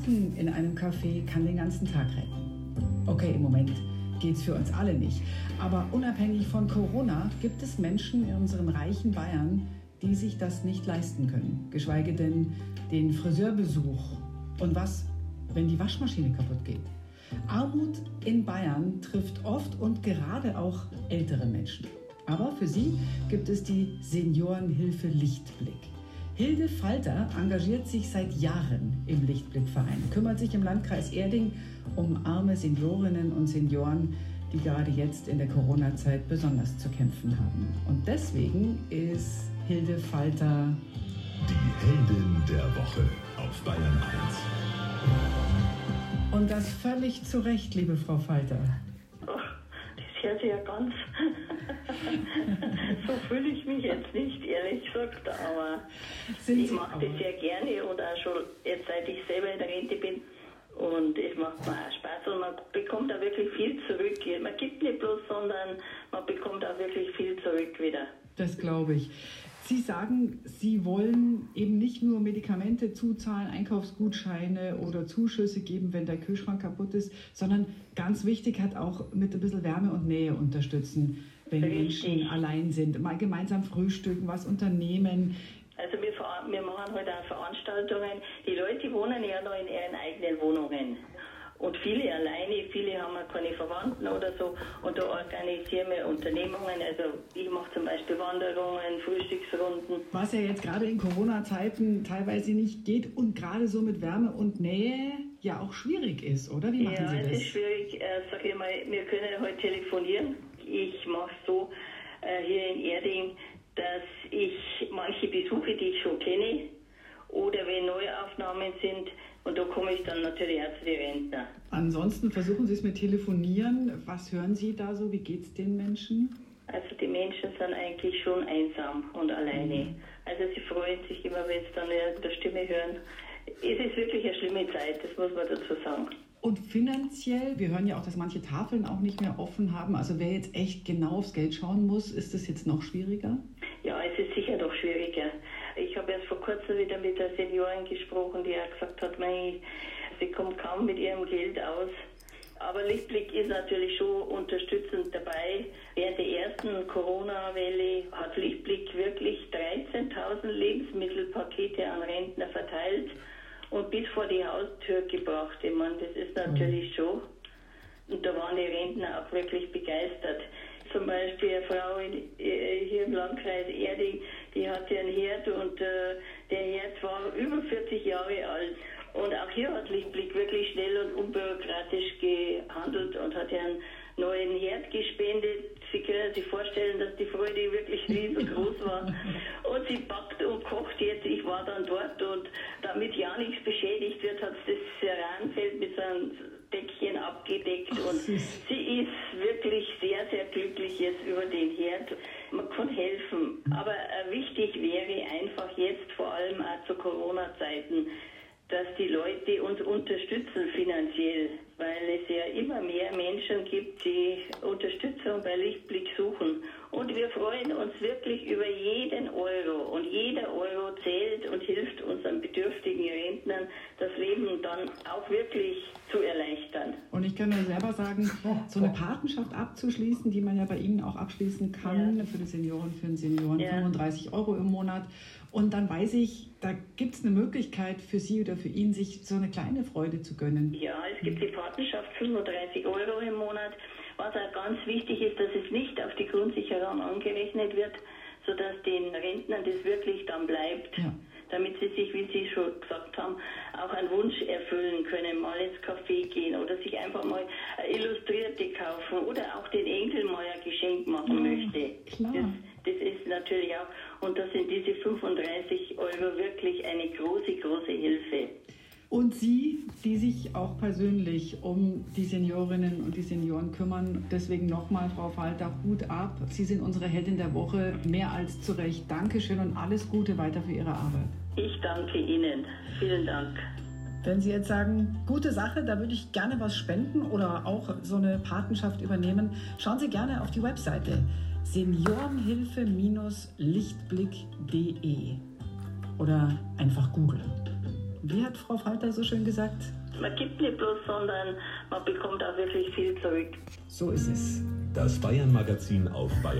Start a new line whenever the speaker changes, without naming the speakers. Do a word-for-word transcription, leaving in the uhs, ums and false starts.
Tropfen in einem Café kann den ganzen Tag retten. Okay, im Moment geht's für uns alle nicht. Aber unabhängig von Corona gibt es Menschen in unserem reichen Bayern, die sich das nicht leisten können. Geschweige denn den Friseurbesuch. Und was, wenn die Waschmaschine kaputt geht? Armut in Bayern trifft oft und gerade auch ältere Menschen. Aber für sie gibt es die Seniorenhilfe Lichtblick. Hilde Falter engagiert sich seit Jahren im Lichtblickverein, kümmert sich im Landkreis Erding um arme Seniorinnen und Senioren, die gerade jetzt in der Corona-Zeit besonders zu kämpfen haben. Und deswegen ist Hilde Falter
die Heldin der Woche auf Bayern eins.
Und das völlig zu Recht, liebe Frau Falter.
Ach, das hört sich ja ganz... so fühle ich mich jetzt nicht, ehrlich gesagt, aber
Sind
ich
Sie
mache
aber?
das sehr gerne und auch schon jetzt, seit ich selber in der Rente bin. Und es macht mir auch Spaß und man bekommt auch wirklich viel zurück. Man gibt nicht bloß, sondern man bekommt auch wirklich viel zurück wieder.
Das glaube ich. Sie sagen, Sie wollen eben nicht nur Medikamente zuzahlen, Einkaufsgutscheine oder Zuschüsse geben, wenn der Kühlschrank kaputt ist, sondern ganz wichtig hat auch mit ein bisschen Wärme und Nähe unterstützen, wenn
Richtig.
Menschen allein sind. Mal gemeinsam frühstücken, was unternehmen.
Also wir, ver- wir machen halt auch Veranstaltungen. Die Leute wohnen ja noch in ihren eigenen Wohnungen. Und viele alleine, viele haben auch keine Verwandten oder so. Und da organisieren wir Unternehmungen. Also ich mache zum Beispiel Wanderungen, Frühstücksrunden.
Was ja jetzt gerade in Corona-Zeiten teilweise nicht geht und gerade so mit Wärme und Nähe ja auch schwierig ist, oder? Wie machen
Ja,
Sie
es
das?
ist schwierig. Äh, sag ich mal, wir können heute telefonieren. Ich mache so äh, hier in Erding, dass ich manche Besuche, die ich schon kenne, oder wenn Neuaufnahmen sind, und da komme ich dann natürlich auch zu den Rentner.
Ansonsten versuchen Sie es mit Telefonieren. Was hören Sie da so? Wie geht es den Menschen?
Also die Menschen sind eigentlich schon einsam und alleine.
Mhm.
Also sie freuen sich immer, wenn sie dann ihre Stimme hören. Es ist wirklich eine schlimme Zeit, das muss man dazu sagen.
Und finanziell, wir hören ja auch, dass manche Tafeln auch nicht mehr offen haben. Also wer jetzt echt genau aufs Geld schauen muss, ist das jetzt noch schwieriger?
Ja, es ist sicher noch schwieriger. Ich habe erst vor kurzem wieder mit der Seniorin gesprochen, die auch gesagt hat, mei, sie kommt kaum mit ihrem Geld aus. Aber Lichtblick ist natürlich schon unterstützend dabei. Während der ersten Corona-Welle hat Lichtblick wirklich dreizehntausend Lebensmittelpakete an Rentner verteilt und bis vor die Haustür gebracht. Ich meine, das ist natürlich schon. Und da waren die Rentner auch wirklich begeistert. Zum Beispiel eine Frau in, äh, hier im Landkreis Erding, die hatte einen Herd und äh, der Herd war über vierzig Jahre alt. Und auch hier hat Lichtblick wirklich schnell und unbürokratisch gehandelt und hat ihr einen neuen Herd gespendet. Sie können sich vorstellen, dass die Freude wirklich riesengroß war. Und sie backt und kocht jetzt. Ich war dann dort und damit ja nichts beschädigt wird, hat sie das Ceranfeld mit so einem Deckchen abgedeckt. Und sie ist wirklich sehr, sehr glücklich jetzt über den Herd. Man kann helfen. Aber äh, wichtig wäre einfach jetzt, vor allem auch zu Corona-Zeiten, dass die Leute uns unterstützen finanziell, weil es ja immer mehr Menschen gibt, die Unterstützung bei Lichtblick suchen. Und wir freuen uns wirklich über jeden Euro. Und jeder Euro zählt und hilft unseren bedürftigen Rentnern, das Leben dann auch wirklich zu erleichtern.
Und ich kann nur selber sagen, so eine Patenschaft abzuschließen, die man ja bei Ihnen auch abschließen kann, ja. Für die Senioren, für den Senioren, ja. fünfunddreißig Euro im Monat. Und dann weiß ich, da gibt es eine Möglichkeit für Sie oder für ihn, sich so eine kleine Freude zu gönnen.
Ja, es gibt die Patenschaft, fünfunddreißig Euro im Monat. Was auch ganz wichtig ist, dass es nicht auf die Grundsicherung angerechnet wird, sodass den Rentnern das wirklich dann bleibt. Ja. Damit sie sich, wie Sie schon gesagt haben, auch einen Wunsch erfüllen können, mal ins Café gehen oder sich einfach mal Illustrierte kaufen oder auch den Enkel mal ein Geschenk machen ja, möchte.
Klar.
Das, das ist natürlich auch, und da sind diese fünfunddreißig Euro wirklich eine große, große Hilfe.
Und Sie, die sich auch persönlich um die Seniorinnen und die Senioren kümmern, deswegen nochmal, Frau Falter, Hut ab. Sie sind unsere Heldin der Woche, mehr als zu Recht. Dankeschön und alles Gute weiter für Ihre Arbeit.
Ich danke Ihnen. Vielen Dank.
Wenn Sie jetzt sagen, gute Sache, da würde ich gerne was spenden oder auch so eine Patenschaft übernehmen, schauen Sie gerne auf die Webseite seniorenhilfe Lichtblick punkt de oder einfach googeln. Wie hat Frau Falter so schön gesagt?
Man gibt nicht bloß, sondern man bekommt auch wirklich viel zurück.
So ist es.
Das Bayern-Magazin auf Bayern.